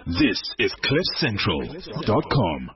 This is CliffCentral.com.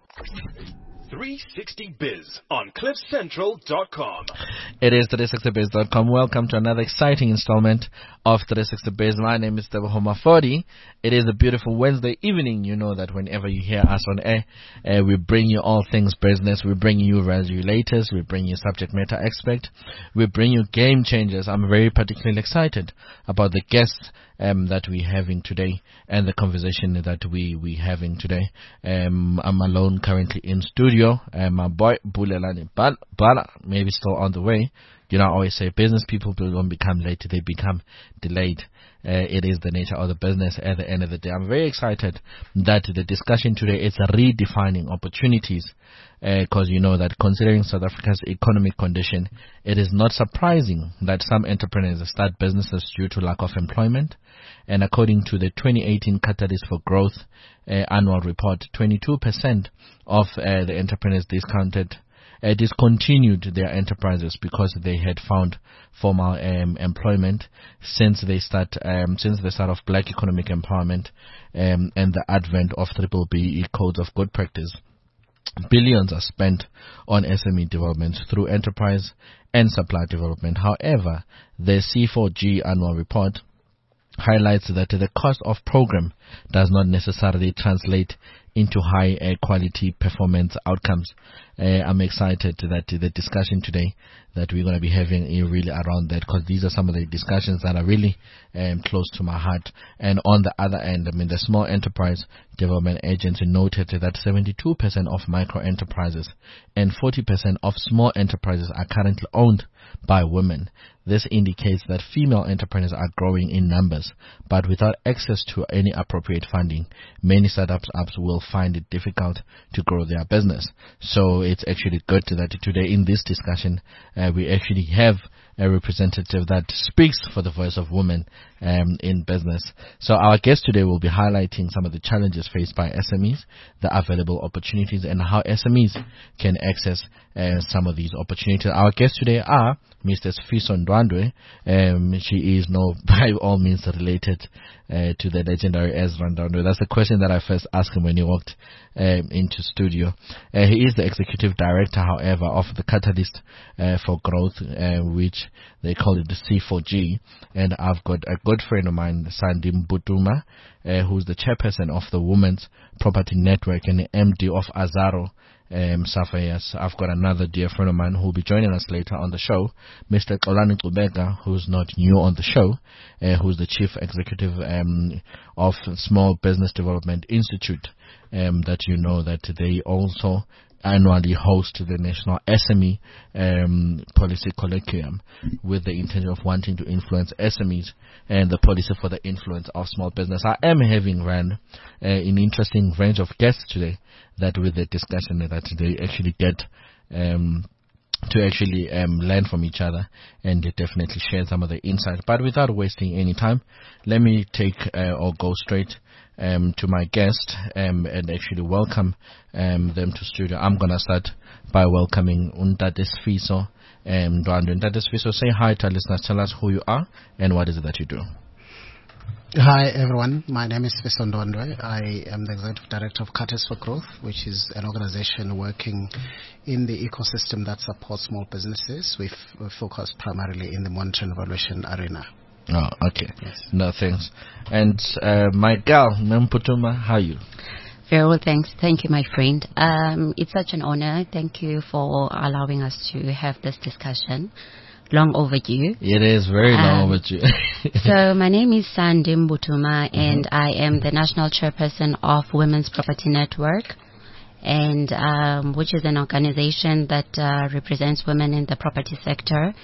360biz on CliffCentral.com. It is 360biz.com. Welcome to another exciting installment of 360biz. My name is Tebohoma Fodi. It is a beautiful Wednesday evening. You know that whenever you hear us on air, we bring you all things business. We bring you regulators. We bring you subject matter experts. We bring you game changers. I'm very particularly excited about the guests that we're having today and the conversation that we having today. I'm alone currently in studio. My boy Bulelani Bala maybe still on the way. You know, I always say business people don't become late, they become delayed. It is the nature of the business at the end of the day. I'm very excited that the discussion today is redefining opportunities, because you know that considering South Africa's economic condition, it is not surprising that some entrepreneurs start businesses due to lack of employment. And according to the 2018 Catalyst for Growth annual report, 22% of the entrepreneurs discontinued their enterprises because they had found formal employment since the start of Black economic empowerment and the advent of BBBE codes of good practice. Billions are spent on SME development through enterprise and supply development. However, the C4G annual report highlights that the cost of program does not necessarily translate into high quality performance outcomes. I'm excited that the discussion today that we're going to be having is really around that, because these are some of the discussions that are really close to my heart. And on the other end, the Small Enterprise Development Agency noted that 72% of micro enterprises and 40% of small enterprises are currently owned by women. This indicates that female entrepreneurs are growing in numbers, but without access to any appropriate funding, many startups will find it difficult to grow their business. So it's actually good that today in this discussion, we actually have a representative that speaks for the voice of women in business. So our guest today will be highlighting some of the challenges faced by SMEs, the available opportunities, and how SMEs can access some of these opportunities. Our guests today are Mr. Sifiso Ndwandwe. She is by all means related to the legendary Ezra Ndwandwe. That's the question that I first asked him when he walked into studio. He is the executive director, however, of the Catalyst for Growth, which they call it the C4G. And I've got a good friend of mine, Sandi Mbutuma, who's the chairperson of the Women's Property Network and the MD of Azaro Safayas. I've got another dear friend of mine who will be joining us later on the show, Mr. Xolani Ngubeka, who's not new on the show, who's the chief executive of Small Business Development Institute, that you know that they also annually host the National SME Policy Colloquium with the intention of wanting to influence SMEs and the policy for the influence of small business. I am having ran an interesting range of guests today that with the discussion that they actually get to actually learn from each other and definitely share some of the insights. But without wasting any time, let me take or go straight to my guest and actually welcome them to studio. I'm going to start by welcoming Ntate Sifiso Ndwandwe. Ntate Sifiso, say hi to our listeners. Tell us who you are and what is it that you do. Hi everyone, my name is Sifiso Ndwandwe. I am the Executive Director of Catalyst for Growth, which is an organization working in the ecosystem that supports small businesses. We focus primarily in the monitoring and evaluation arena. Oh, okay. Yes. No, thanks. And my gal, Mputuma, how are you? Very well, thanks. Thank you, my friend. It's such an honor. Thank you for allowing us to have this discussion. Long overdue. It is very long overdue. So my name is Sandi Mbutuma, and I am the National Chairperson of Women's Property Network, and which is an organization that represents women in the property sector,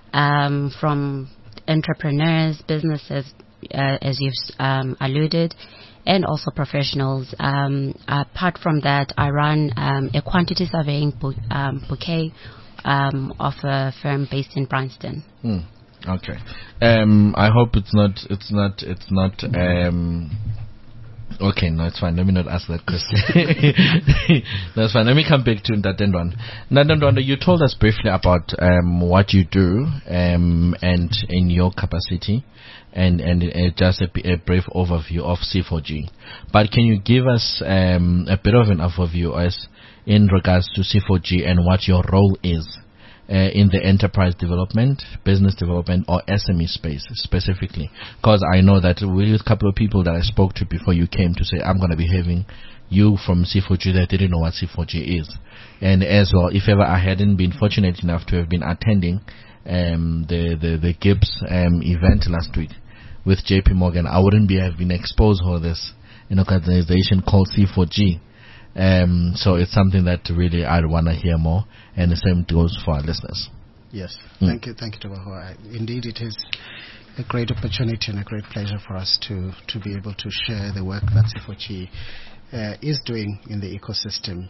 from entrepreneurs, businesses, as you've alluded, and also professionals. Apart from that, I run a quantity surveying bouquet of a firm based in Bryanston. Okay. I hope it's not Okay, no, it's fine. Let me not ask that question. That's fine. Let me come back to Ndandendwana. Ndandendwana, you told us briefly about what you do and in your capacity, and just a brief overview of C4G. But can you give us a bit of an overview as in regards to C4G and what your role is in the enterprise development, business development, or SME space specifically? Because I know that with a couple of people that I spoke to before you came to say, I'm going to be having you from C4G that didn't know what C4G is. And as well, if ever I hadn't been fortunate enough to have been attending the Gibbs event last week with JP Morgan, I wouldn't have been exposed to this organization called C4G. So it's something that really I want to hear more, and the same goes for our listeners. Yes, thank you, Tabaho. Indeed, it is a great opportunity and a great pleasure for us to be able to share the work that C4G is doing in the ecosystem.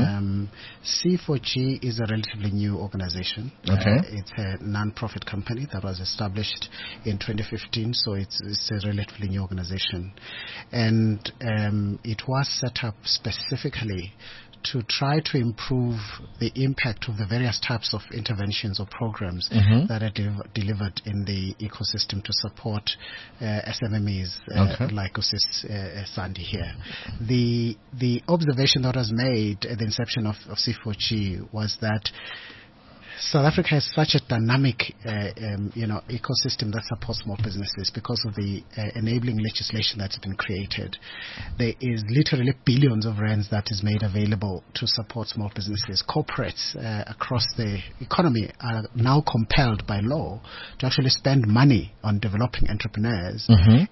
C4G is a relatively new organization. It's a non-profit company that was established in 2015, so it's a relatively new organization. And it was set up specifically to try to improve the impact of the various types of interventions or programs that are delivered in the ecosystem to support SMMEs like Sandy here. The observation that was made at the inception of C4G was that South Africa has such a dynamic, ecosystem that supports small businesses because of the enabling legislation that's been created. There is literally billions of rands that is made available to support small businesses. Corporates across the economy are now compelled by law to actually spend money on developing entrepreneurs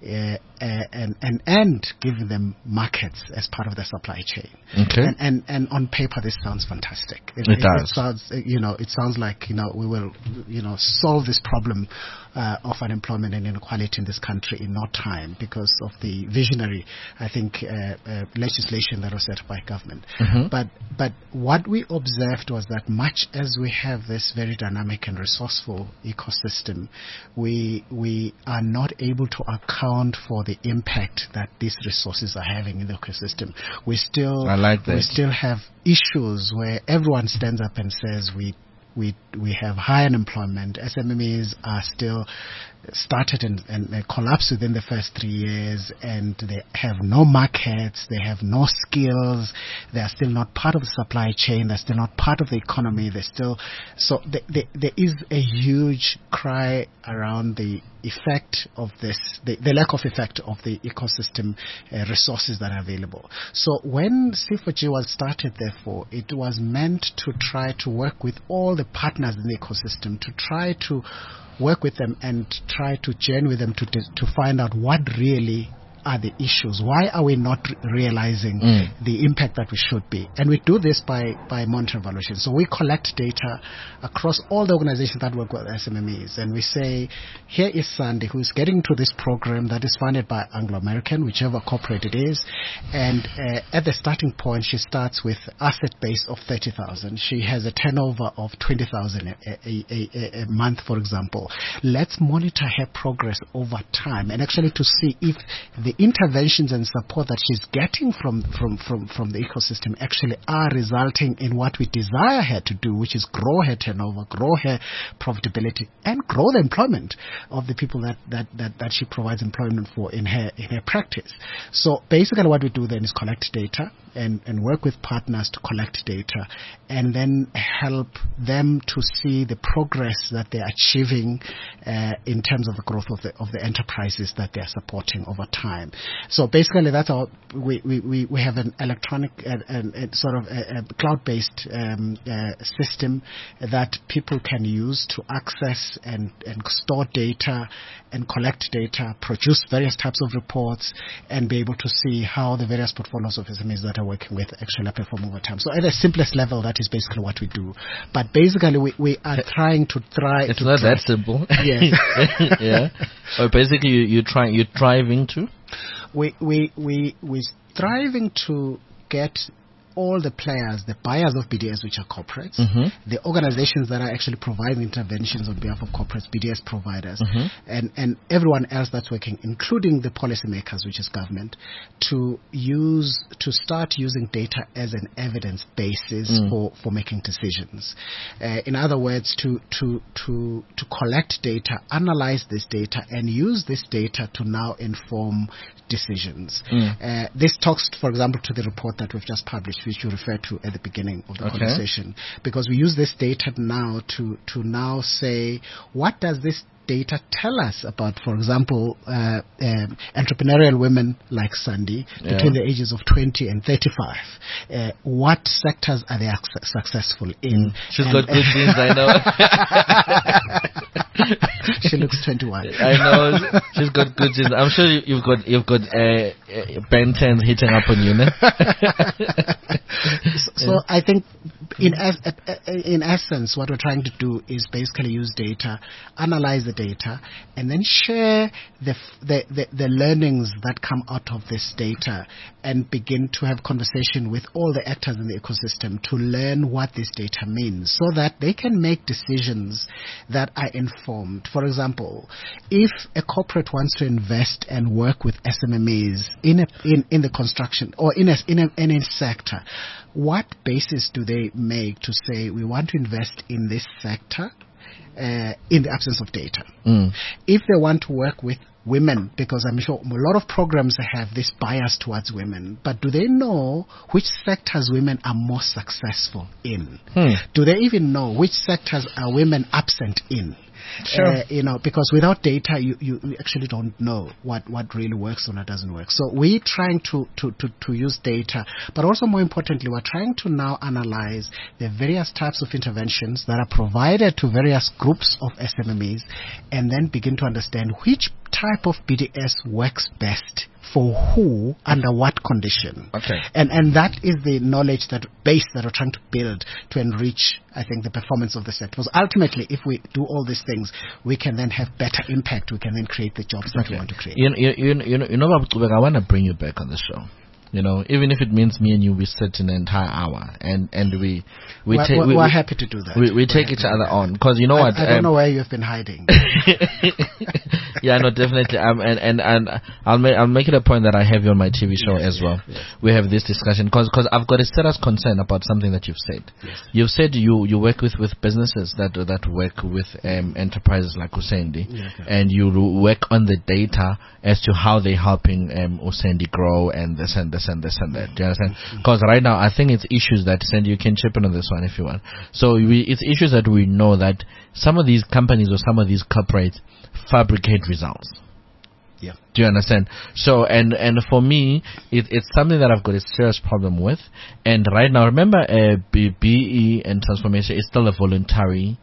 and giving them markets as part of their supply chain. And on paper, this sounds fantastic. It does. It sounds like we will solve this problem of unemployment and inequality in this country in no time because of the visionary, I think, legislation that was set by government. But what we observed was that much as we have this very dynamic and resourceful ecosystem, we are not able to account for the impact that these resources are having in the ecosystem. We still have issues where everyone stands up and says we have high unemployment. SMMEs are still started and collapsed within the first 3 years, and they have no markets, they have no skills, they are still not part of the supply chain, they're still not part of the economy, there is a huge cry around the effect of this, the lack of effect of the ecosystem resources that are available. So when C4G was started, therefore, it was meant to try to work with all the partners in the ecosystem, to try to work with them and try to journey with them to find out what really are the issues. Why are we not realizing the impact that we should be? And we do this by monitoring evaluation. So we collect data across all the organizations that work with SMMEs, and we say, here is Sandy, who is getting to this program that is funded by Anglo American, whichever corporate it is, and at the starting point, she starts with asset base of 30,000. She has a turnover of 20,000 a month, for example. Let's monitor her progress over time and actually to see if the interventions and support that she's getting from the ecosystem actually are resulting in what we desire her to do, which is grow her turnover, grow her profitability, and grow the employment of the people that she provides employment for in her practice. So basically what we do then is collect data and work with partners to collect data and then help them to see the progress that they're achieving in terms of the growth of the enterprises that they're supporting over time. So basically that's how we have an electronic and sort of a cloud-based system that people can use to access and store data and collect data, produce various types of reports, and be able to see how the various portfolios of SMEs that are working with actually perform over time. So at the simplest level, that is basically what we do. But basically, we are trying to try. It's not that simple. Yes. Yeah. So basically, you're striving to. We striving to get all the players, the buyers of BDS, which are corporates, the organizations that are actually providing interventions on behalf of corporates, BDS providers, and everyone else that's working, including the policymakers, which is government, to start using data as an evidence basis for making decisions. In other words, to collect data, analyze this data, and use this data to now inform decisions. This talks, for example, to the report that we've just published, which you referred to at the beginning of the conversation, because we use this data now to now say, what does this data tell us about, for example, entrepreneurial women like Sandy between the ages of 20 and 35? What sectors are they successful in? She's got good genes, I know. She looks 21. I know, she's got good genes. I'm sure you've got Ben 10 hitting up on you, no? So I think, in essence, what we're trying to do is basically use data, analyze the data, and then share the learnings that come out of this data, and begin to have conversation with all the actors in the ecosystem to learn what this data means, so that they can make decisions that are informed. For example, if a corporate wants to invest and work with SMMEs in the construction or in a sector, what basis do they make to say we want to invest in this sector in the absence of data? If they want to work with women, because I'm sure a lot of programs have this bias towards women, but do they know which sectors women are most successful in? Do they even know which sectors are women absent in? Sure. Because without data, you actually don't know what really works or doesn't work. So we're trying to use data, but also more importantly, we're trying to now analyze the various types of interventions that are provided to various groups of SMMEs, and then begin to understand which type of BDS works best for who, under what condition. Okay. And that is the knowledge base that we're trying to build to enrich, I think, the performance of the sector. Because ultimately, if we do all these things, we can then have better impact. We can then create the jobs that we want to create. I want to bring you back on the show. Even if it means me and you, we sit in an entire hour and we're happy to do that. We take each other on, because you know what? I don't know where you've been hiding. Yeah, no, definitely. And I'll make it a point that I have you on my TV show as well. Yes. We have this discussion because I've got a serious concern about something that you've said. Yes. You've said you work with businesses that work with enterprises like Usendi, and you work on the data as to how they're helping Usendi grow and this and this and this and that. Do you understand? Because right now I think it's issues that, Sandy, you can chip in on this one if you want. So it's issues that we know that some of these companies or some of these corporates fabricate results. Yeah. Do you understand? So, and for me, it's something that I've got a serious problem with. And right now, remember, BE and transformation is still a voluntary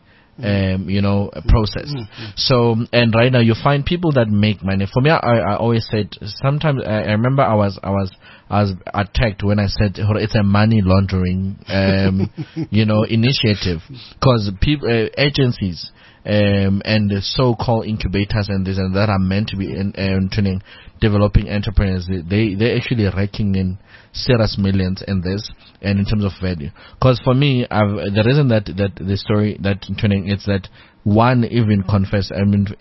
process. So, and right now you find people that make money. For me, I always said, sometimes I remember I was attacked when I said it's a money laundering, initiative, because people, agencies, and the so-called incubators and this and that are meant to be developing entrepreneurs. They're actually raking in serious millions in this, and in terms of value. Because for me, the reason that the story that it's that one even confessed.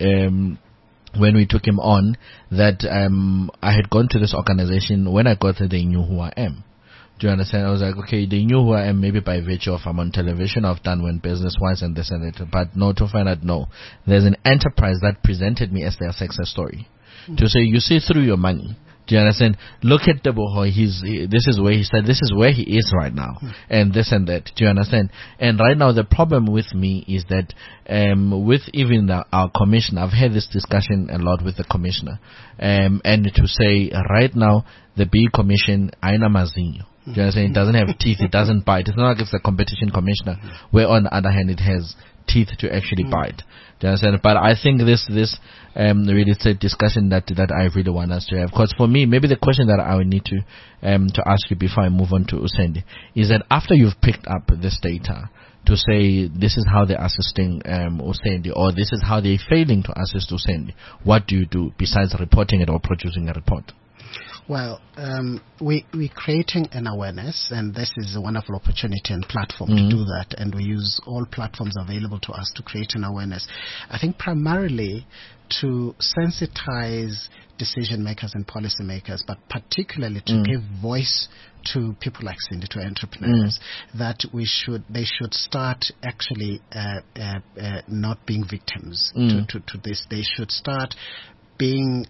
When we took him on, that I had gone to this organization. When I got there, they knew who I am. Do you understand? I was like, okay, they knew who I am, maybe by virtue of I'm on television, I've done one business-wise and this and that. But no, to find out, no. There's an enterprise that presented me as their success story. To say, you see through your money. Do you understand? Look at Teboho. This is where he said, this is where he is right now. And this and that. Do you understand? And right now, the problem with me is that, with even our commissioner, I've had this discussion a lot with the commissioner. And to say, right now, the B commission, aina mazinho. Do you understand? It doesn't have teeth, it doesn't bite. It's not like it's a competition commissioner, where on the other hand, it has teeth to actually bite. Do you understand? But I think this really is a discussion that I really want us to have. Because for me, maybe the question that I would need to ask you before I move on to Usendi is that after you've picked up this data to say this is how they're assisting Usendi, or this is how they're failing to assist Usendi, what do you do besides reporting it or producing a report? Well, we're creating an awareness, and this is a wonderful opportunity and platform to do that, and we use all platforms available to us to create an awareness. I think primarily to sensitize decision makers and policy makers, but particularly to give voice to people like Cindy, to entrepreneurs, that they should start actually not being victims to this. They should start being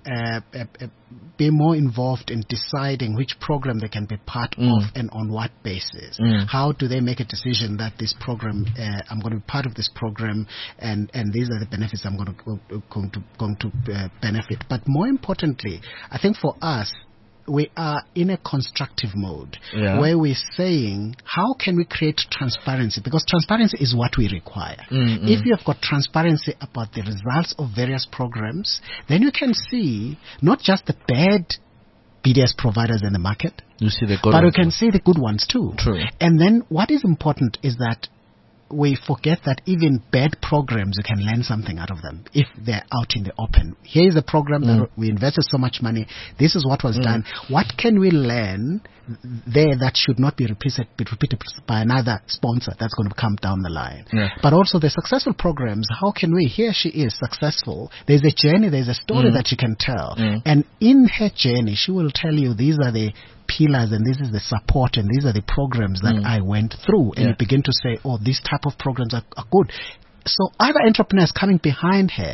more involved in deciding which program they can be part of and on what basis. How do they make a decision that this program, I'm going to be part of this program, and these are the benefits I'm going to benefit. But more importantly, I think for us, we are in a constructive mode where we're saying, how can we create transparency? Because transparency is what we require. If you have got transparency about the results of various programs, then you can see not just the bad BDS providers in the market, you see the good but ones you can see the good ones too. True. And then what is important is that we forget that even bad programs, you can learn something out of them if they're out in the open. Here is a program that we invested so much money. This is what was done. What can we learn there that should not be repeated by another sponsor that's going to come down the line? But also the successful programs, how can we, here she is successful, there's a journey, there's a story that she can tell. And in her journey, she will tell you these are the pillars and this is the support and these are the programs that I went through, and you begin to say, oh, these type of programs are good. So other entrepreneurs coming behind her,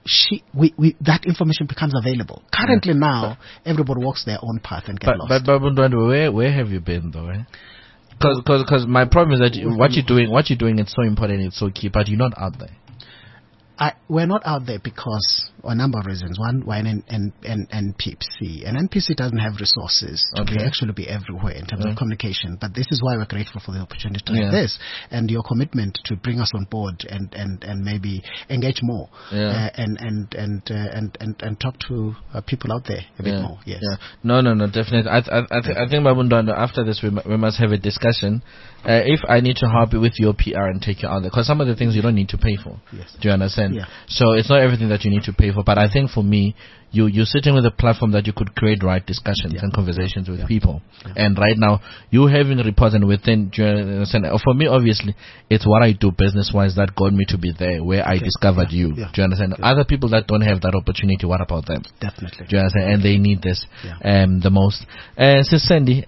that information becomes available. Currently now, everybody walks their own path and get lost. But where have you been though? Because my problem is that what you're doing is so important, it's so key, but you're not out there. We're not out there because a number of reasons. One, we're an NPC. An NPC doesn't have resources to actually be everywhere in terms of communication. But this is why we're grateful for the opportunity like this and your commitment to bring us on board and maybe engage more and talk to people out there a bit more. Yes. No, definitely. I think Babundwana, after this we must have a discussion. If I need to help you with your PR and take you out there, because some of the things you don't need to pay for. Yes. Do you understand? Yeah. So it's not everything that you need to pay for. But I think for me, you're sitting with a platform that you could create right discussions and conversations with people. And right now, you having reports and within, do you understand? For me, obviously, it's what I do business-wise that got me to be there, where I discovered you. Do you understand? Other people that don't have that opportunity, what about them? Definitely. Do you understand? And they need this the most. So Sandy,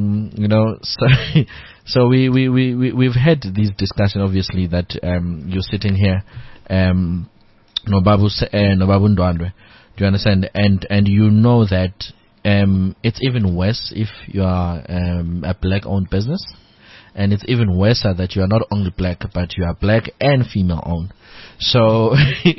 so we've had these discussions, obviously, that you're sitting here, Nobabundwana. Do you understand? And you know that it's even worse if you are a black-owned business, and it's even worse that you are not only black, but you are black and female-owned. So,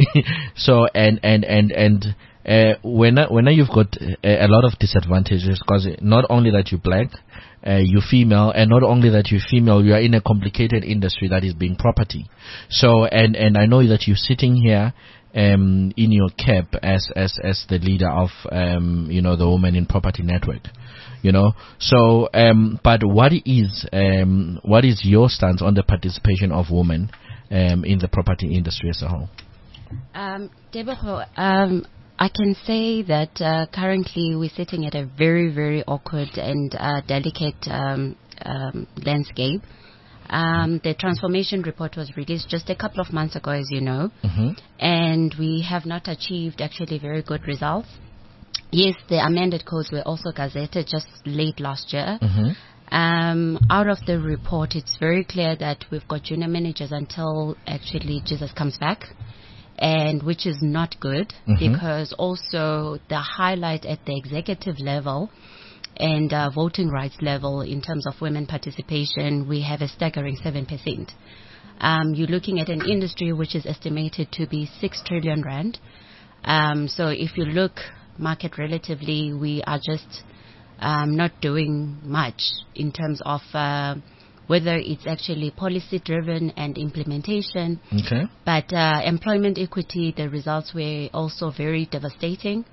when you've got a lot of disadvantages, because not only that you're black, you're female, and not only that you're female, you are in a complicated industry that is being property. So, and I know that you're sitting here in your cap as the leader of the Women in Property Network, so but what is your stance on the participation of women in the property industry as a whole? Tebogo, I can say that currently we're sitting at a very, very awkward and delicate landscape. The transformation report was released just a couple of months ago, as you know, and we have not achieved actually very good results. Yes, the amended codes were also gazetted just late last year. Out of the report, it's very clear that we've got junior managers until actually Jesus comes back, and which is not good because also the highlight at the executive level and voting rights level in terms of women participation, we have a staggering 7%. You're looking at an industry which is estimated to be 6 trillion rand. So if you look market relatively, we are just not doing much in terms of whether it's actually policy driven and implementation. But employment equity, the results were also very devastating.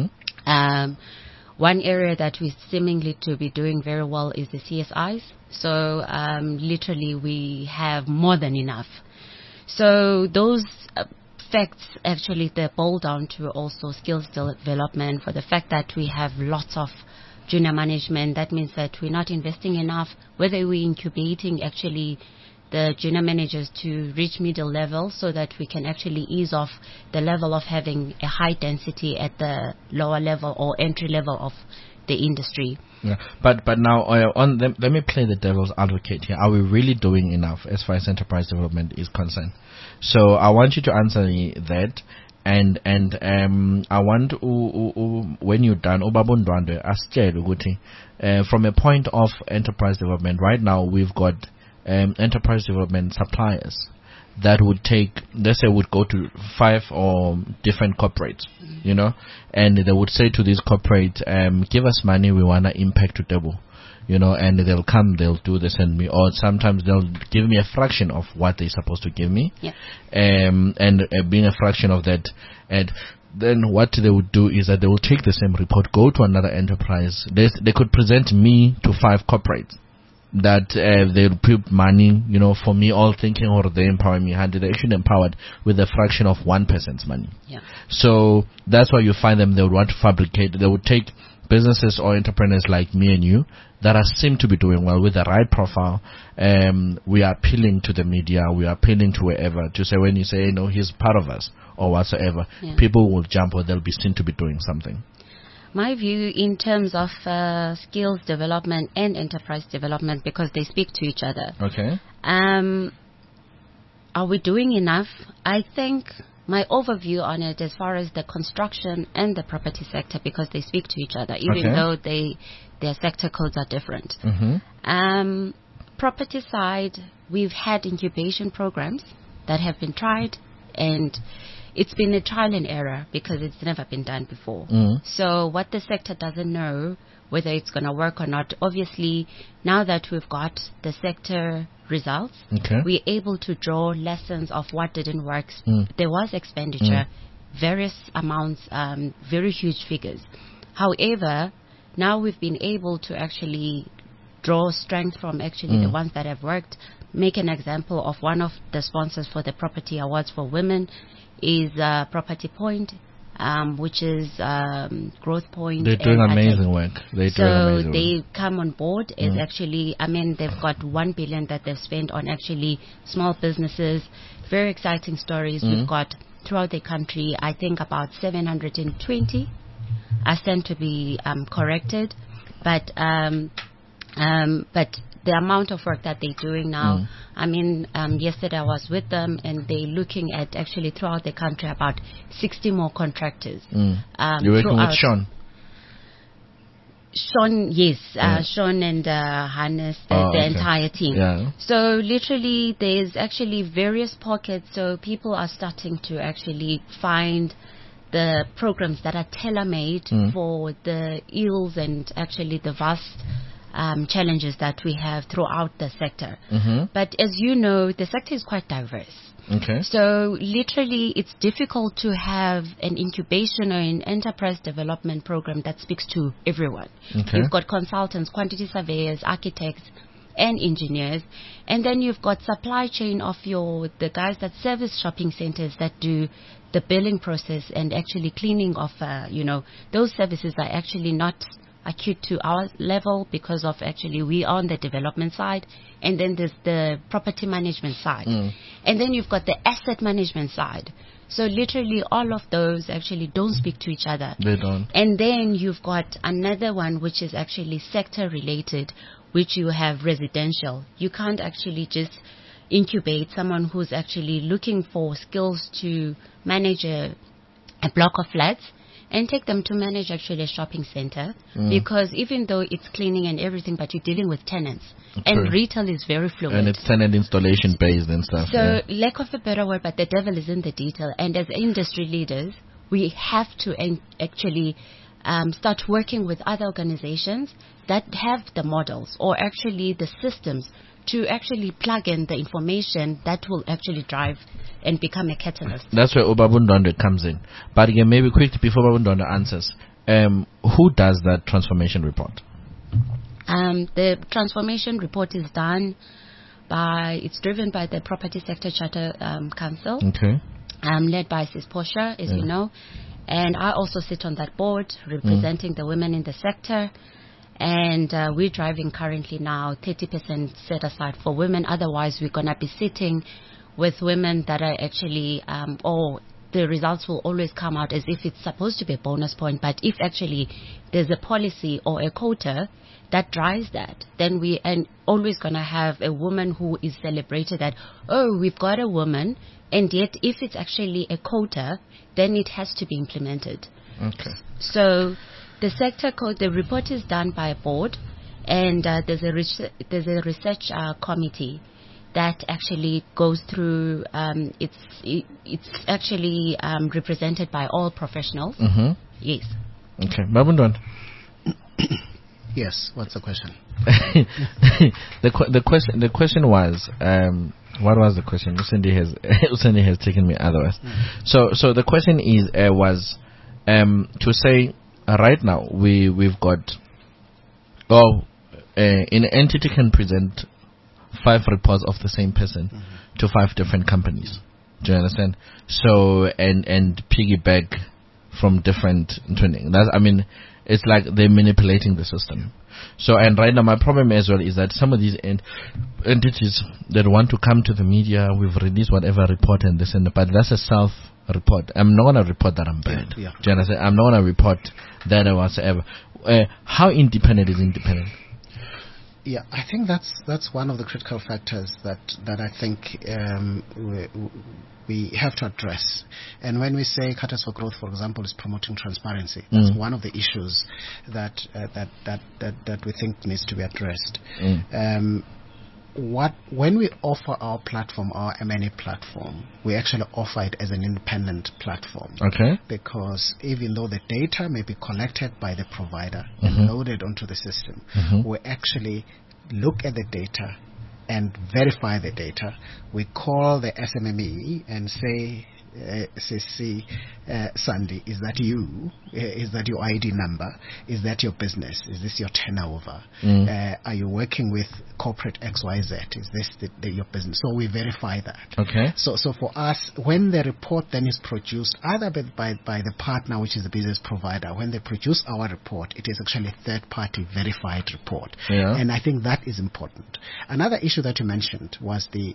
One area that we seemingly to be doing very well is the CSIs. So literally we have more than enough. So those facts actually they boil down to also skills development, for the fact that we have lots of junior management. That means that we're not investing enough, whether we're incubating actually the junior managers to reach middle level so that we can actually ease off the level of having a high density at the lower level or entry level of the industry. Yeah. But now, let me play the devil's advocate here. Are we really doing enough as far as enterprise development is concerned? So I want you to answer me that. And I want when you're done, Ubabundwande, from a point of enterprise development, right now we've got enterprise development suppliers that would take, let's say, would go to 5 or different corporates, and they would say to these corporates, give us money, we want to impact to double. And they'll come, they'll do this and me, or sometimes they'll give me a fraction of what they're supposed to give me. Yeah. And being a fraction of that, and then what they would do is that they will take the same report, go to another enterprise. They could present me to 5 corporates that they'll put money, for me, all thinking, or they empower me, and they're actually empowered with a fraction of 1%'s money. Yeah. So that's why you find them, they would want to fabricate, they would take businesses or entrepreneurs like me and you that seem to be doing well with the right profile. We are appealing to the media, we are appealing to wherever to say, when you say, he's part of us or whatsoever, people will jump, or they'll be seen to be doing something. My view in terms of skills development and enterprise development, because they speak to each other. Okay. Are we doing enough? I think my overview on it, as far as the construction and the property sector, because they speak to each other, even though their sector codes are different. Mm-hmm. Property side, we've had incubation programs that have been tried, and it's been a trial and error because it's never been done before. So what the sector doesn't know, whether it's going to work or not, obviously, now that we've got the sector results, we're able to draw lessons of what didn't work. There was expenditure, various amounts, very huge figures. However, now we've been able to actually draw strength from actually the ones that have worked. Make an example of one of the sponsors for the Property Awards for Women is Property Point, which is Growth Point. They're doing amazing work. They come on board. Is actually, they've got 1 billion that they've spent on actually small businesses. Very exciting stories. We've got throughout the country, I think about 720. I stand to be corrected, but the amount of work that they're doing now, yesterday I was with them, and they're looking at actually throughout the country about 60 more contractors. You're working with Sean? Sean, yes. Sean and Hannes, the entire team. Yeah. So literally there's actually various pockets, so people are starting to actually find the programs that are tailor-made for the ills and actually the vast challenges that we have throughout the sector. But as you know, the sector is quite diverse. Okay. So literally it's difficult to have an incubation or an enterprise development program that speaks to everyone. Okay. You've got consultants, quantity surveyors, architects, and engineers, and then you've got supply chain of the guys that service shopping centers that do the billing process and actually cleaning of those services are actually not acute to our level because of actually we are on the development side, and then there's the property management side, and then you've got the asset management side. So literally all of those actually don't speak to each other. They don't. And then you've got another one which is actually sector related, which you have residential. You can't actually just incubate someone who's actually looking for skills to manage a block of flats and take them to manage actually a shopping center, because even though it's cleaning and everything, but you're dealing with tenants. And retail is very fluid. And it's tenant installation based and stuff. So lack of a better word, but the devil is in the detail. And as industry leaders, we have to actually start working with other organizations that have the models or actually the systems to actually plug in the information that will actually drive and become a catalyst. That's where Ubabundwande comes in. But again, maybe quickly before Ubabundwande answers, who does that transformation report? The transformation report is done it's driven by the Property Sector Charter Council. Okay. Led by Sis Portia, as you know. And I also sit on that board representing the women in the sector. And we're driving currently now 30% set aside for women. Otherwise, we're going to be sitting with women that are actually, or the results will always come out as if it's supposed to be a bonus point. But if actually there's a policy or a quota that drives that, then we are always going to have a woman who is celebrated that, oh, we've got a woman. And yet, if it's actually a quota, then it has to be implemented. Okay. So the sector code, the report is done by a board, and there's a research committee that actually goes through. It's actually represented by all professionals. Mm-hmm. Yes. Okay, Babundwan. Yes. What's the question? the question was. What was the question? Usendi has taken me otherwise. So the question was to say right now we've got an entity can present 5 reports of the same person to 5 different companies. Do you understand? So and piggyback from different training. It's like they're manipulating the system. So, and right now my problem as well is that some of these entities that want to come to the media, we've released whatever report and this and that, but that's a self-report. I'm not going to report that I'm bad. Yeah. Do you understand? I'm not going to report that or whatsoever. How independent is independent? Yeah, I think that's one of the critical factors that I think we have to address. And when we say Catalyst for Growth, for example, is promoting transparency, that's one of the issues that we think needs to be addressed. When we offer our platform, our M&A platform, we actually offer it as an independent platform. Okay. Because even though the data may be collected by the provider and loaded onto the system, we actually look at the data and verify the data. We call the SMME and say, Sandy, is that you? Is that your ID number? Is that your business? Is this your turnover? Are you working with corporate XYZ? Is this your business? So we verify that. Okay. So for us, when the report then is produced, either by the partner, which is the business provider, when they produce our report, it is actually a third-party verified report. Yeah. And I think that is important. Another issue that you mentioned was the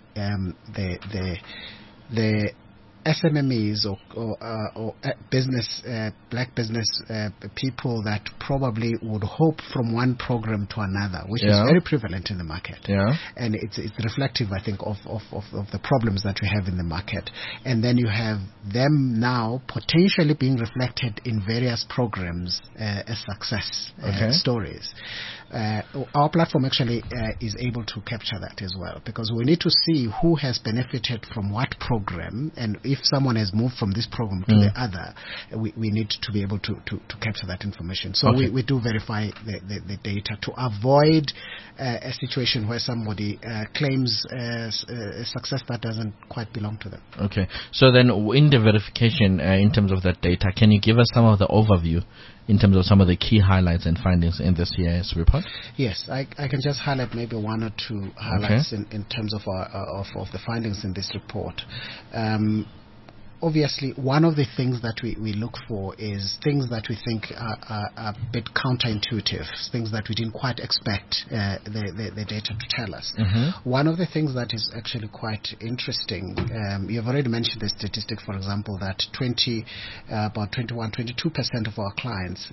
SMMEs or business, black business people that probably would hope from one program to another, which is very prevalent in the market. Yeah. And it's reflective, I think, of the problems that we have in the market. And then you have them now potentially being reflected in various programs as success stories. Our platform actually is able to capture that as well, because we need to see who has benefited from what program, and if someone has moved from this program to the other, we need to be able to capture that information. So we do verify the data to avoid a situation where somebody claims a success that doesn't quite belong to them. Okay. So then in the verification, in terms of that data, can you give us some of the overview in terms of some of the key highlights and findings in the CIS report? Yes, I can just highlight maybe one or two highlights in terms of of the findings in this report. Obviously, one of the things that we look for is things that we think are a bit counterintuitive, things that we didn't quite expect the data to tell us. One of the things that is actually quite interesting, you've already mentioned the statistic, for example, that about 22% of our clients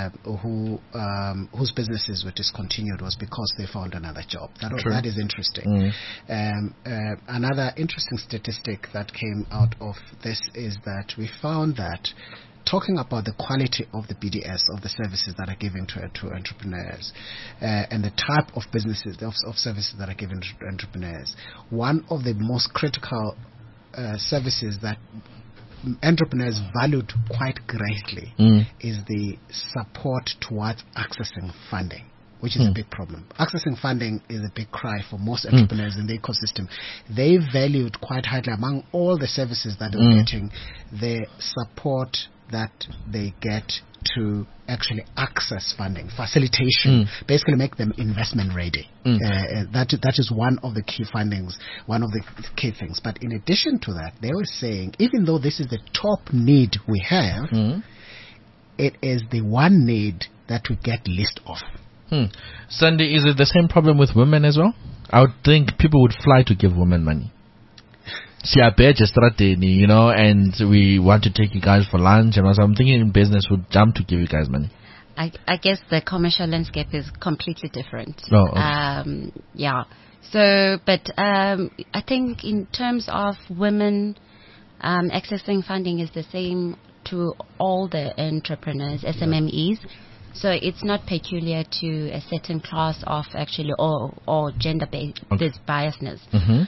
whose businesses were discontinued was because they found another job. That is interesting. Another interesting statistic that came out of this is that we found that talking about the quality of the BDS, of the services that are given to entrepreneurs, and the type of businesses, of services that are given to entrepreneurs, one of the most critical services that entrepreneurs valued quite greatly is the support towards accessing funding, which is a big problem. Accessing funding is a big cry for most entrepreneurs in the ecosystem. They valued quite highly among all the services that they're getting, the support that they get to actually access funding, facilitation, basically make them investment ready. That is one of the key findings, one of the key things. But in addition to that, they were saying, even though this is the top need we have, it is the one need that we get least of. Sandy, is it the same problem with women as well? I would think people would fly to give women money. You know, and we want to take you guys for lunch, and I'm thinking in business would jump to give you guys money. I guess the commercial landscape is completely different. Oh, okay. Yeah. So, but I think in terms of women accessing funding is the same to all the entrepreneurs, SMMEs. So it's not peculiar to a certain class of actually or gender-based biasness.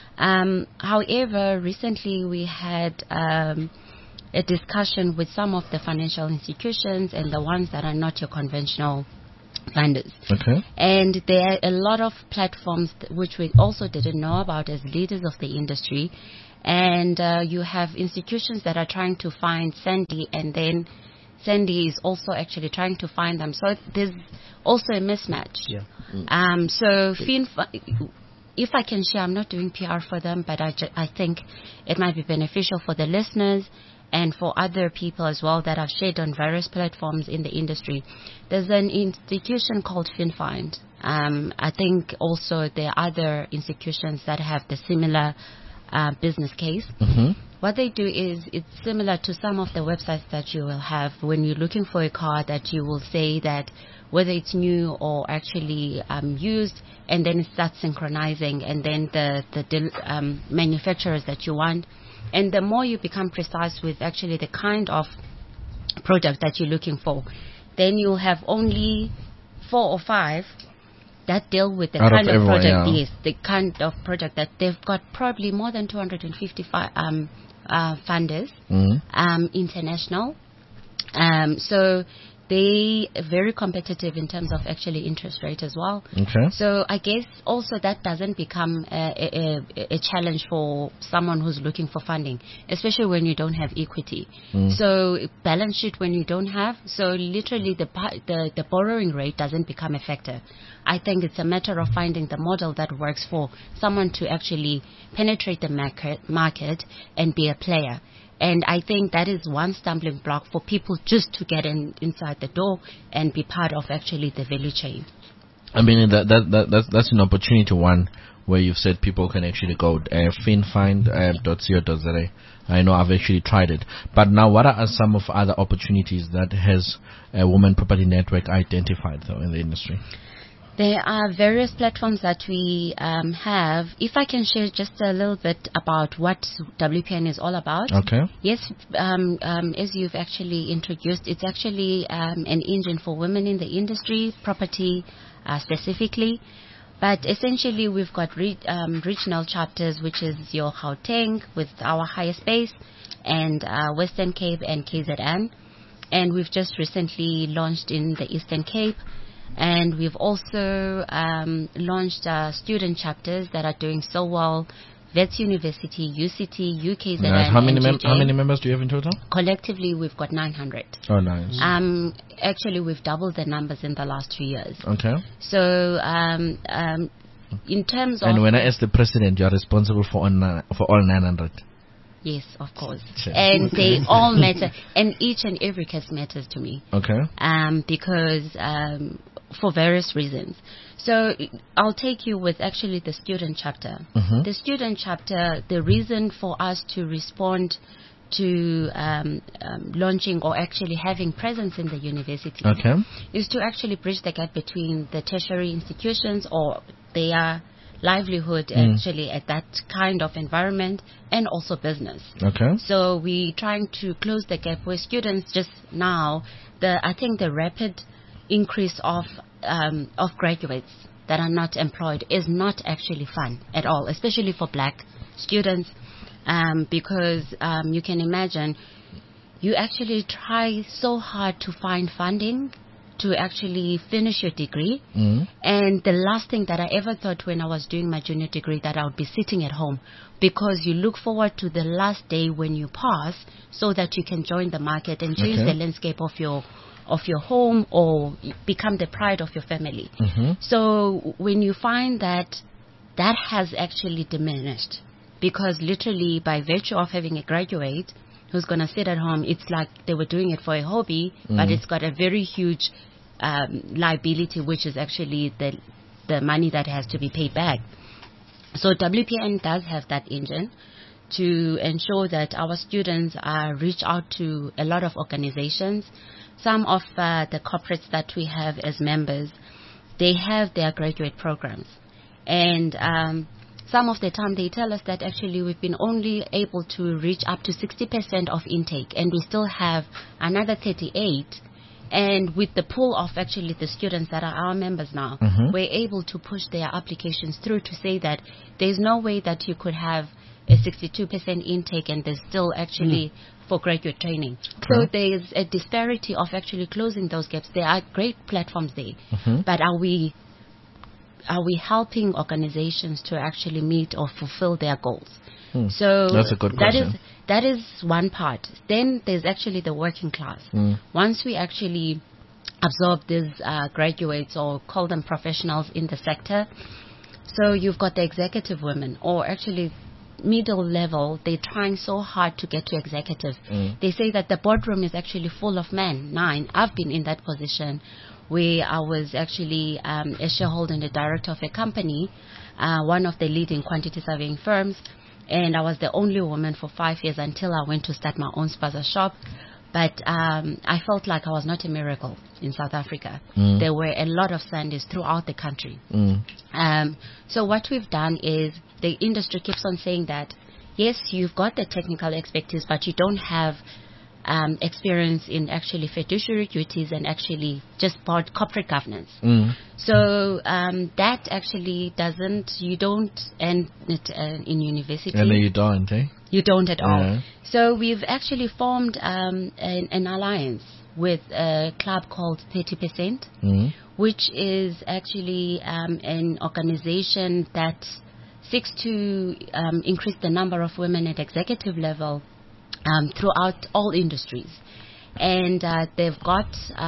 However, recently we had a discussion with some of the financial institutions and the ones that are not your conventional funders. Okay. And there are a lot of platforms which we also didn't know about as leaders of the industry. And you have institutions that are trying to find Sandy, and then Sandy is also actually trying to find them. So there's also a mismatch. Yeah. So if I can share, I'm not doing PR for them, but I think it might be beneficial for the listeners and for other people as well that have shared on various platforms in the industry. There's an institution called FinFind. I think also there are other institutions that have the similar business case. What they do is it's similar to some of the websites that you will have when you're looking for a car, that you will say that whether it's new or actually used, and then it starts synchronizing, and then the manufacturers that you want. And the more you become precise with actually the kind of product that you're looking for, then you'll have only 4 or 5 that deal with the kind of project, yes, the kind of project that they've got probably more than 255 funders, international. So they are very competitive in terms of actually interest rate as well. Okay. So I guess also that doesn't become a challenge for someone who's looking for funding, especially when you don't have equity. So balance sheet when you don't have, so literally the borrowing rate doesn't become a factor. I think it's a matter of finding the model that works for someone to actually penetrate the market and be a player. And I think that is one stumbling block for people just to get inside the door and be part of actually the value chain. I mean, that's an opportunity one where you've said people can actually go finfind.co.za. I know I've actually tried it. But now, what are some of other opportunities that has a Women Property Network identified, though, in the industry? There are various platforms that we have. If I can share just a little bit about what WPN is all about. Okay. Yes, as you've actually introduced, it's actually an engine for women in the industry, property specifically. But essentially, we've got regional chapters, which is your Gauteng with our highest base, and Western Cape and KZN. And we've just recently launched in the Eastern Cape. And we've also launched student chapters that are doing so well. Wits University, UCT, UKZN, nice. How many members do you have in total? Collectively, we've got 900. Oh, nice. Actually, we've doubled the numbers in the last 2 years. Okay. So, in terms of... And when I ask the president, you are responsible for all 900. Yes, of course. Sure. And they all matter. And each and every case matters to me. Okay. Because for various reasons. So I'll take you with actually the student chapter. The student chapter, the reason for us to respond to launching or actually having presence in the university is to actually bridge the gap between the tertiary institutions or their livelihood actually at that kind of environment and also business. Okay. So we're trying to close the gap where students just now, I think the rapid increase of graduates that are not employed is not actually fun at all, especially for black students, because you can imagine you actually try so hard to find funding to actually finish your degree. And the last thing that I ever thought when I was doing my junior degree that I would be sitting at home, because you look forward to the last day when you pass so that you can join the market and change the landscape of your home or become the pride of your family. So when you find that has actually diminished, because literally by virtue of having a graduate who's going to sit at home, it's like they were doing it for a hobby, but it's got a very huge liability, which is actually the money that has to be paid back. So WPN does have that engine to ensure that our students reach out to a lot of organizations. Some of the corporates that we have as members, they have their graduate programs. And some of the time they tell us that actually we've been only able to reach up to 60% of intake, and we still have another 38. And with the pool of actually the students that are our members now, we're able to push their applications through to say that there's no way that you could have a 62% intake and there's still actually for graduate training. So there's a disparity of actually closing those gaps. There are great platforms there, but are we helping organizations to actually meet or fulfill their goals? So that's a good question. That is one part. Then there's actually the working class. Once we actually absorb these graduates, or call them professionals in the sector, so you've got the executive women, or actually middle level, they're trying so hard to get to executive. They say that the boardroom is actually full of men. 9. I've been in that position where I was actually a shareholder and a director of a company, one of the leading quantity surveying firms, and I was the only woman for 5 years until I went to start my own spaza shop. But I felt like I was not a miracle in South Africa. There were a lot of Sundays throughout the country. So what we've done is the industry keeps on saying that, yes, you've got the technical expertise, but you don't have experience in actually fiduciary duties and actually just board corporate governance. So that actually you don't end it in university. And you don't, eh? You don't at all. So we've actually formed an alliance with a club called 30%, which is actually an organization that seeks to increase the number of women at executive level throughout all industries. And they've got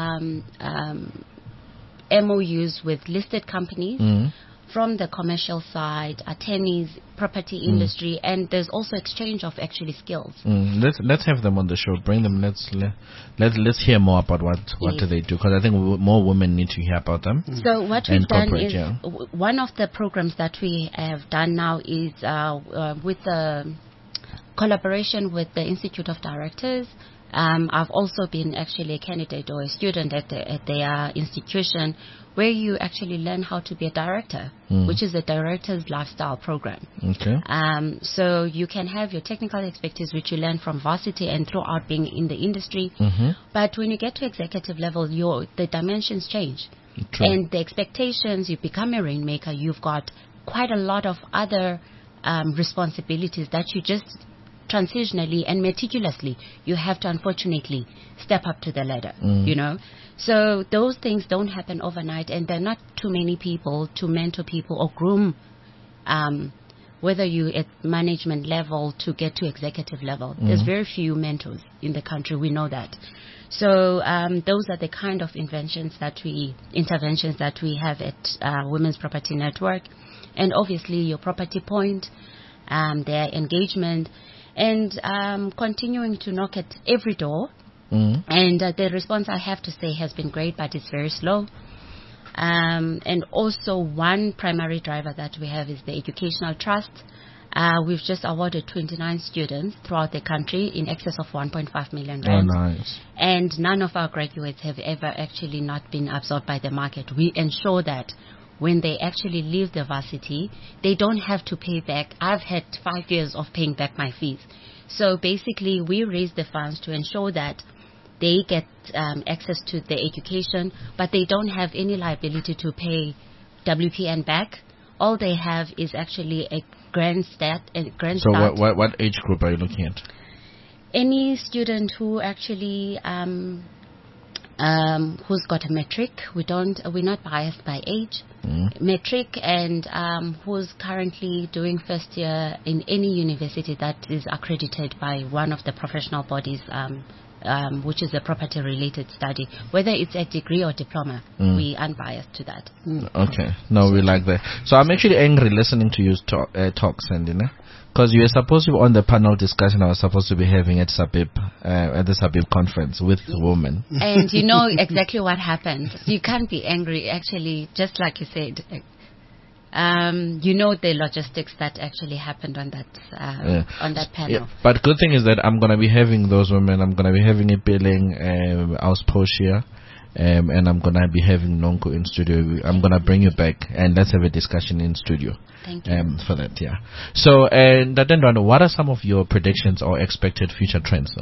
MOUs with listed companies from the commercial side, attorneys, property industry, and there's also exchange of actually skills. Let's have them on the show. Bring them. Let's hear more about what do they do, because I think more women need to hear about them. So what we've done is one of the programs that we have done now is with the collaboration with the Institute of Directors. I've also been actually a candidate or a student at their institution, where you actually learn how to be a director, which is a director's lifestyle program. So you can have your technical expertise, which you learn from varsity and throughout being in the industry. But when you get to executive level, the dimensions change. And the expectations, you become a rainmaker, you've got quite a lot of other responsibilities that you just transitionally and meticulously you have to unfortunately step up to the ladder, you know. So those things don't happen overnight, and there are not too many people to mentor people or groom whether you at management level to get to executive level. There's very few mentors in the country, we know that. So those are the kind of interventions that we have at Women's Property Network. And obviously your property point, their engagement, and continuing to knock at every door. And the response, I have to say, has been great, but it's very slow. And also one primary driver that we have is the educational trust. We've just awarded 29 students throughout the country in excess of 1.5 million rand. Oh, nice. And none of our graduates have ever actually not been absorbed by the market. We ensure that when they actually leave the varsity, they don't have to pay back. I've had 5 years of paying back my fees. So basically, we raise the funds to ensure that they get access to the education, but they don't have any liability to pay WPN back. All they have is actually a grand start. So what age group are you looking at? Any student who actually who's got a metric. We're not biased by age. Metric, and who's currently doing first year in any university that is accredited by one of the professional bodies which is a property-related study. Whether it's a degree or diploma, we unbiased to that. Okay. No, we like that. So I'm actually angry listening to you talk, Sandy, because you were supposed to be on the panel discussion I was supposed to be having at Sabib, at the Sabib conference with women. And you know exactly what happened. You can't be angry, actually, just like you said. You know the logistics that actually happened on that panel. Yeah. But good thing is that I'm gonna be having those women. I'm gonna be having Ipeling, Ausphosia, and I'm gonna be having Nonko in studio. I'm gonna bring you back and let's have a discussion in studio. Thank you. For that, yeah. So, Dadendwana, what are some of your predictions or expected future trends?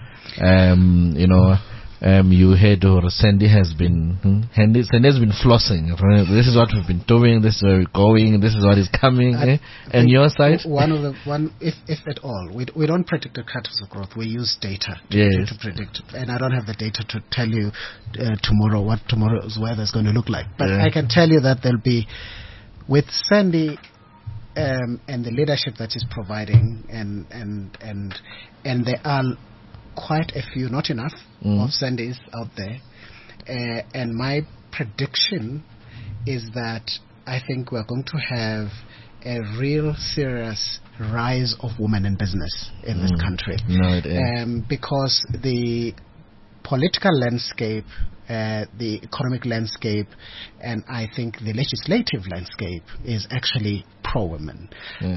You heard Sandy has been flossing. This is what we've been doing. This is where we're going. This is what is coming. And your side? If at all, we don't predict the catalyst of growth. We use data to predict. And I don't have the data to tell you tomorrow what tomorrow's weather is going to look like. But I can tell you that there'll be, with Sandy and the leadership that he's providing, and there are quite a few, not enough, of Sandys out there. And my prediction is that I think we're going to have a real serious rise of women in business in this country. No, it is. Because the political landscape, the economic landscape, and I think the legislative landscape is actually pro-women.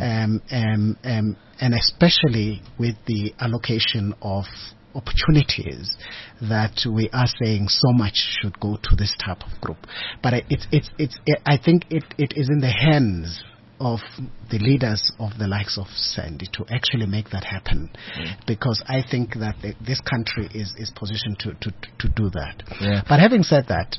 And especially with the allocation of opportunities that we are saying so much should go to this type of group. But I think it is in the hands of the leaders of the likes of Sandy to actually make that happen, because I think that this country is positioned to do that. But having said that,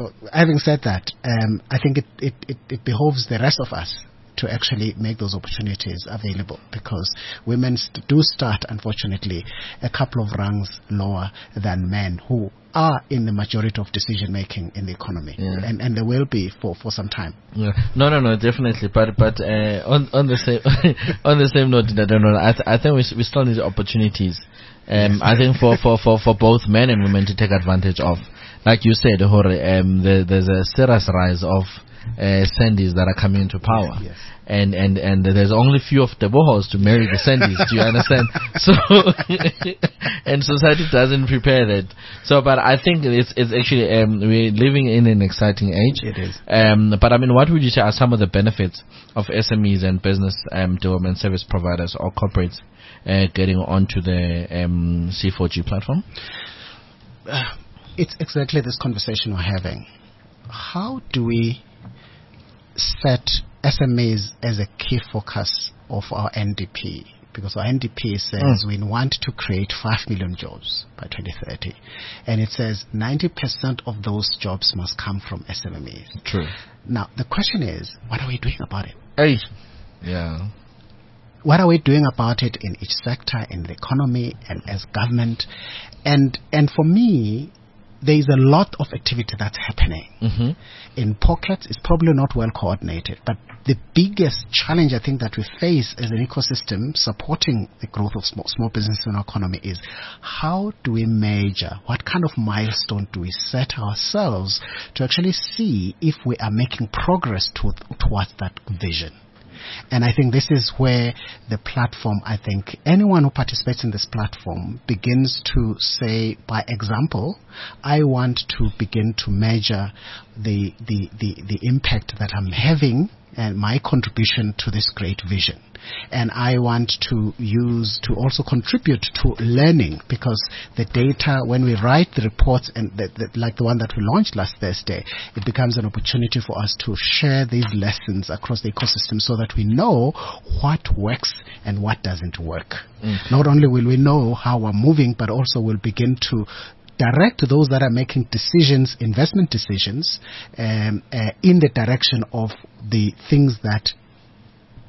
I think it behoves the rest of us to actually make those opportunities available, because women do start, unfortunately, a couple of rungs lower than men, who are in the majority of decision making in the economy, and they will be for some time. No, definitely. But on the same on the same note, I think we still need opportunities. I think for both men and women to take advantage of, like you said, there's a serious rise of Sandys that are coming into power. And there's only few of the bohos to marry the Sandys. Do you understand? So and society doesn't prepare that. So, but I think it's actually we're living in an exciting age. It is. But I mean, what would you say are some of the benefits of SMEs and business development service providers or corporates getting onto the C4G platform? It's exactly this conversation we're having. How do we set SMEs as a key focus of our NDP? Because our NDP says we want to create 5 million jobs by 2030. And it says 90% of those jobs must come from SMEs. True. Now, the question is, what are we doing about it? Yeah. What are we doing about it in each sector, in the economy, and as government? And for me, there is a lot of activity that's happening. In pockets. It's probably not well coordinated, but the biggest challenge I think that we face as an ecosystem supporting the growth of small business in our economy is, how do we measure, what kind of milestone do we set ourselves to actually see if we are making progress towards that vision? And I think this is where the platform, I think anyone who participates in this platform begins to say, by example, I want to begin to measure the impact that I'm having and my contribution to this great vision. And I want to use to also contribute to learning, because the data, when we write the reports, and like the one that we launched last Thursday, it becomes an opportunity for us to share these lessons across the ecosystem so that we know what works and what doesn't work. Not only will we know how we're moving, but also we'll begin to direct those that are making decisions, investment decisions, in the direction of the things that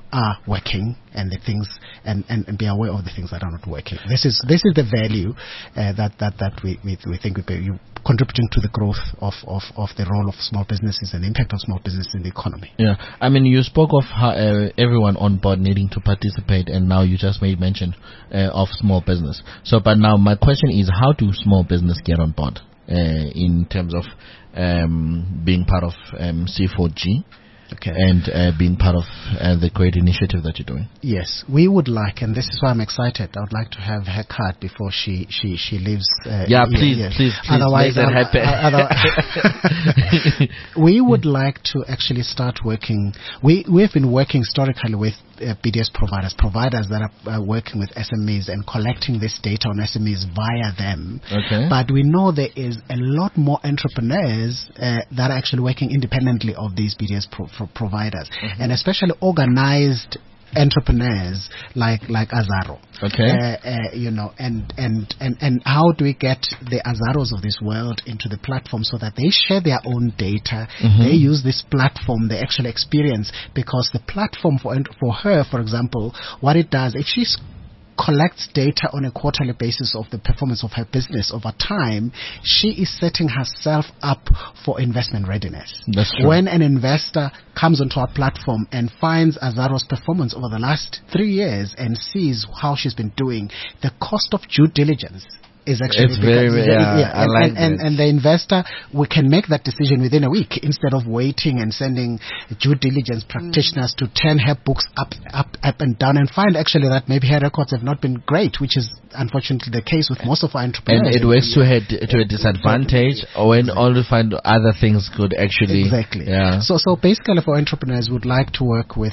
are working and the things and be aware of the things that are not working. This is the value that we think we contributing to the growth of the role of small businesses and the impact of small business in the economy. Yeah, I mean, you spoke of how, everyone on board needing to participate, and now you just made mention of small business. So, but now my question is, how do small business get on board in terms of being part of C4G? Okay. And being part of the great initiative that you're doing. Yes, we would like, and this is why I'm excited. I would like to have her card before she leaves. Please. Otherwise, make that happen. We would like to actually start working. We have been working historically with BDS providers that are working with SMEs and collecting this data on SMEs via them. Okay. But we know there is a lot more entrepreneurs that are actually working independently of these BDS providers, and especially organized entrepreneurs like Azaro. Okay. And how do we get the Azaros of this world into the platform so that they share their own data, they use this platform, the actual experience, because the platform for her, for example, what it does, if she's collects data on a quarterly basis of the performance of her business over time, she is setting herself up for investment readiness. That's true. When an investor comes onto our platform and finds Azaro's performance over the last 3 years and sees how she's been doing, the cost of due diligence is actually and the investor, we can make that decision within a week instead of waiting and sending due diligence practitioners to turn her books up and down and find actually that maybe her records have not been great, which is unfortunately the case with most of our entrepreneurs. And it works to a disadvantage, or when only find other things could actually exactly. Yeah. So basically, for entrepreneurs, would like to work with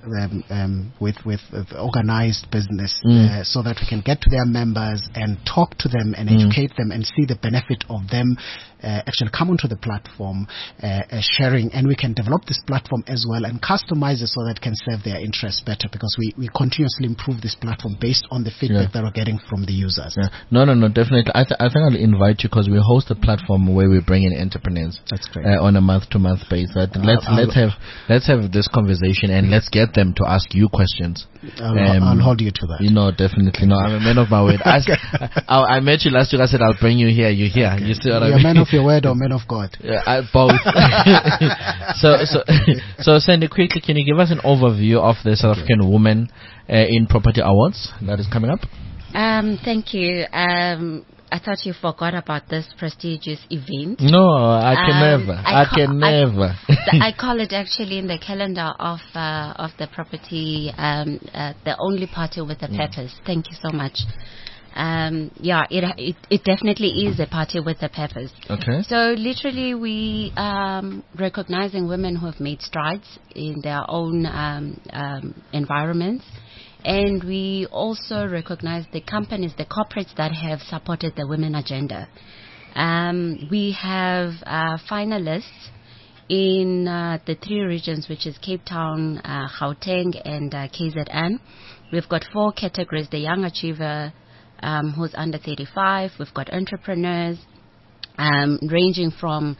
organized business so that we can get to their members and talk to them and educate them and see the benefit of them actually come onto the platform, sharing, and we can develop this platform as well and customize it so that it can serve their interests better, because we continuously improve this platform based on the feedback that we're getting from the users. Yeah. No, definitely. I think I'll invite you, because we host a platform where we bring in entrepreneurs. That's great. On a month-to-month basis. Let's have this conversation and let's get them to ask you questions. I'll hold you to that. Definitely. No, I'm a man of my word. I met you last week. I said I'll bring you here. You're here. Okay. You see what I mean? You're a man of your word or man of God? Both. So Sandy, quickly, can you give us an overview of the South African Women in Property Awards that is coming up? Thank you. I thought you forgot about this prestigious event. No, I can never. I call it actually in the calendar of the property, the only party with a purpose. Thank you so much. It definitely is a party with a purpose. Okay. So literally we recognizing women who have made strides in their own environments. And we also recognize the companies, the corporates that have supported the women agenda. We have finalists in the 3 regions, which is Cape Town, Gauteng, and KZN. We've got 4 categories: the young achiever, who's under 35. We've got entrepreneurs, ranging from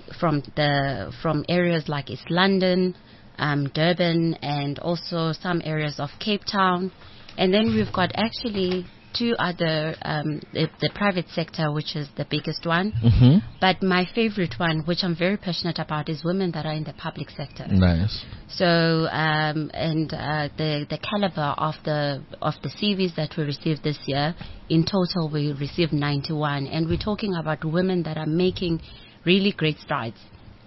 areas like East London, Durban, and also some areas of Cape Town. And then we've got actually 2 other, the private sector, which is the biggest one. But my favorite one, which I'm very passionate about, is women that are in the public sector. Nice. So, the caliber of the CVs that we received this year, in total we received 91, and we're talking about women that are making really great strides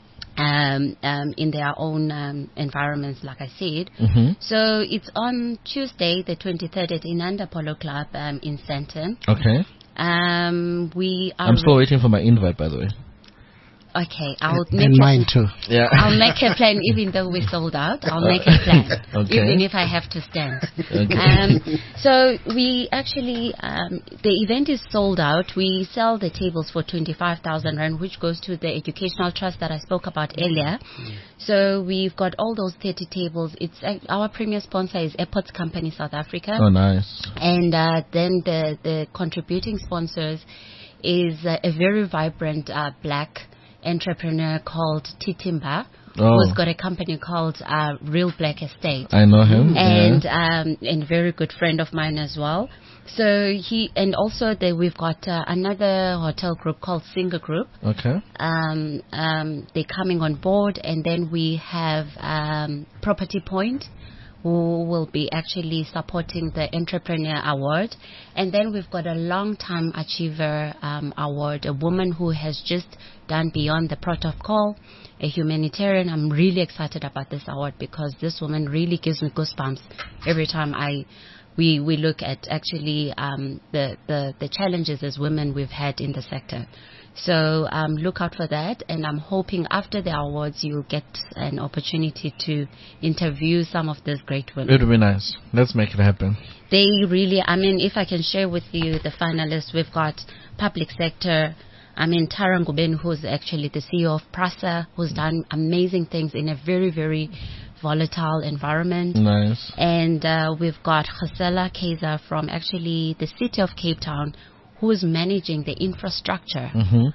in their own environments, like I said. So it's on Tuesday, the 23rd, at Inanda Polo Club in Sandton. Okay. I'm still waiting for my invite, by the way. Okay, I'll make mine too. Yeah. I'll make a plan, even though we're sold out. I'll make a plan, even if I have to stand. Okay. So we actually, the event is sold out. We sell the tables for 25,000 rand, which goes to the educational trust that I spoke about earlier. So we've got all those 30 tables. It's our premier sponsor is Airports Company South Africa. Oh, nice. And then the contributing sponsors is a very vibrant black entrepreneur called Titimba, who's got a company called Real Black Estate. I know him. And very good friend of mine as well. So we've got another hotel group called Singer Group. Okay. They're coming on board, and then we have Property Point, who will be actually supporting the Entrepreneur Award. And then we've got a long-time achiever award, a woman who has just done beyond the protocol, a humanitarian. I'm really excited about this award because this woman really gives me goosebumps every time we look at actually the challenges as women we've had in the sector. So look out for that, and I'm hoping after the awards you'll get an opportunity to interview some of these great women. It would be nice. Let's make it happen. They really, if I can share with you the finalists, we've got public sector. Tara Ngubeni, who's actually the CEO of PRASA, who's done amazing things in a very, very volatile environment. Nice. And we've got Gisela Kaiser from actually the city of Cape Town, who is managing the infrastructure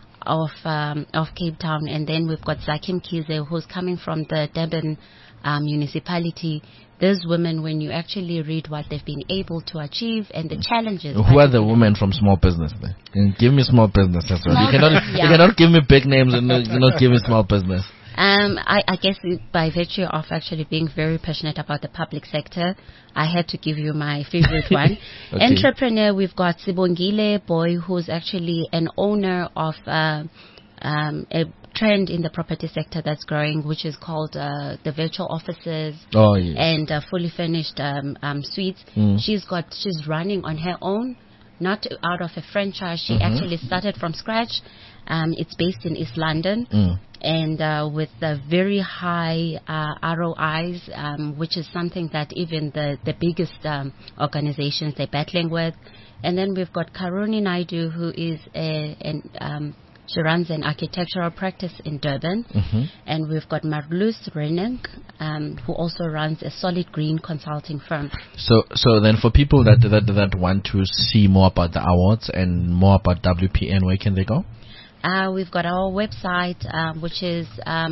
of Cape Town. And then we've got Zakim Kize, who's coming from the Durban municipality. These women, when you actually read what they've been able to achieve and the challenges. Who are the women from small business then? And give me small business as well. You cannot give me big names and not give me small business. I guess by virtue of actually being very passionate about the public sector, I had to give you my favorite one. Okay. Entrepreneur, we've got Sibongile Boy, who's actually an owner of a trend in the property sector that's growing, which is called the virtual offices. Oh, yes. And fully furnished suites. She's running on her own, not out of a franchise. She actually started from scratch. It's based in East London, and with the very high ROIs, which is something that even the biggest organizations they're battling with. And then we've got Karuni Naidu, who is she runs an architectural practice in Durban. And we've got Marloes Renink, who also runs a Solid Green consulting firm. So then for people that want to see more about the awards and more about WPN, where can they go? We've got our website, which is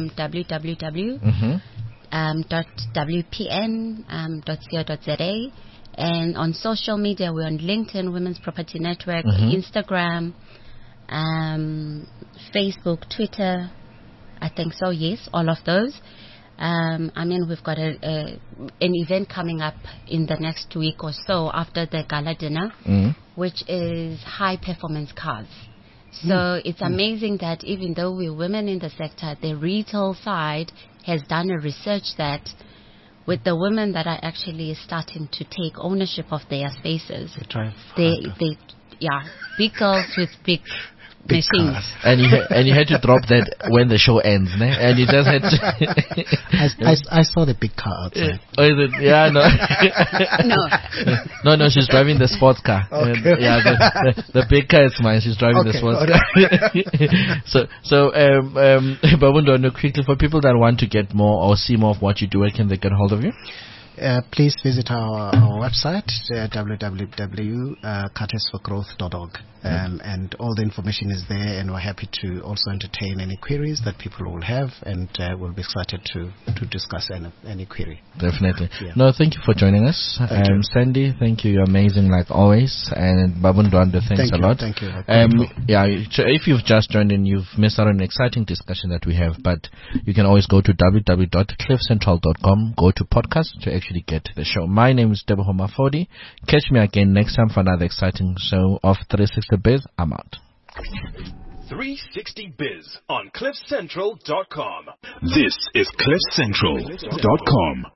www.wpn.co.za. And on social media, we're on LinkedIn, Women's Property Network, Instagram, Facebook, Twitter. I think so, yes, all of those. We've got an event coming up in the next week or so after the gala dinner, which is high performance cars. So it's amazing that even though we're women in the sector, the retail side has done a research that with the women that are actually starting to take ownership of their spaces, big girls with big machines. And you had to drop that when the show ends, ne? And you just had to I saw the big car outside. Oh, is it? Yeah, no. No, she's driving the sports car. Okay. The big car is mine. She's driving the sports car. Babundo, quickly, for people that want to get more or see more of what you do, where can they get hold of you? Please visit our website, www.cartesforgrowth.org. And all the information is there, and we're happy to also entertain any queries that people will have, and we'll be excited to discuss any query. Definitely. Yeah. No, thank you for joining us. Sandy, thank you. You're amazing like always. And Babundwando, thanks a lot. Thank you. If you've just joined in, you've missed out on an exciting discussion that we have, but you can always go to www.cliffcentral.com, go to podcast to actually get the show. My name is Debo Mafodi. Catch me again next time for another exciting show of 360 Biz. I'm out. 360 Biz on CliffCentral.com. This is CliffCentral.com.